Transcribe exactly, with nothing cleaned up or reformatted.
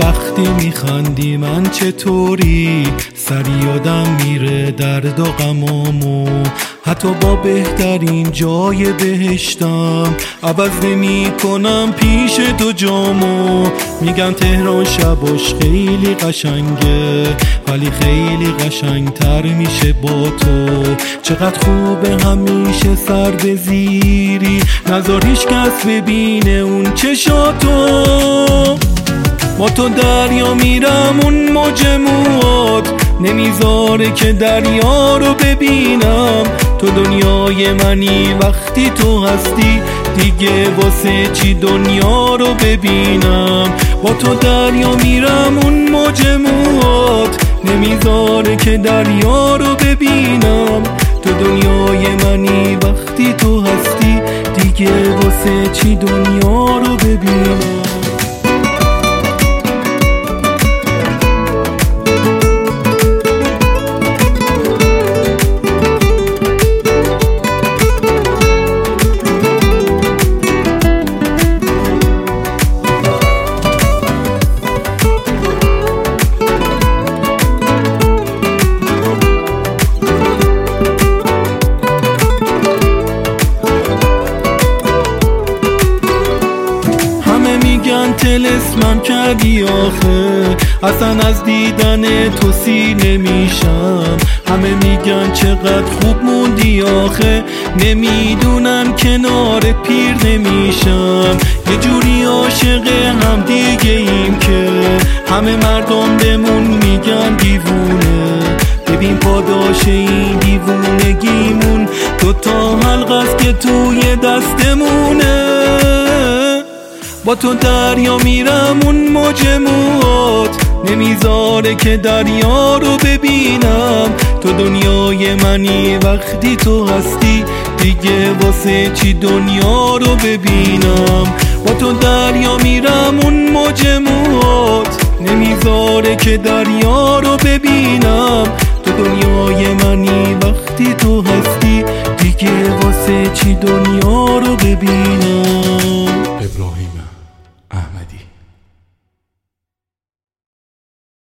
وقتی میخندی من چطوری، سری یادم میره درد و غمامو. حتی با بهترین جای بهشتم عوض نمی کنم پیش تو جامو. میگن تهران شباش خیلی قشنگه، ولی خیلی قشنگتر میشه با تو. چقدر خوبه همیشه سر بزیری، نذار هیچ کس ببینه اون چشاتو. با تو دریا میرم اون موج موات، نمیذاره که دریا رو ببینم. تو دنیای منی وقتی تو هستی، دیگه واسه چی دنیا رو ببینم. با تو دریا میرم اون موج موات، نمیذاره که دریا رو ببینم. تو دنیای منی وقتی تو هستی، دیگه واسه چی دنیا رو ببینم. تلسمم کردی آخه، اصلا از دیدن تو سیر نمیشم. همه میگن چقدر خوب موندی آخه، نمیدونن کنار پیر نمیشم. یه جوری عاشق هم دیگه ایم که همه مردم بمون میگن دیوونه. ببین پاداش این دیوونگیمون، دوتا حلقه است که توی دستمونه. با تو دریا میرم اون موج موات، نمیذاره که دریا رو ببینم. تو دنیای منی وقتی تو هستی، دیگه واسه چی دنیا رو ببینم. با تو دریا میرم اون موج موات، نمیذاره که دریا رو ببینم.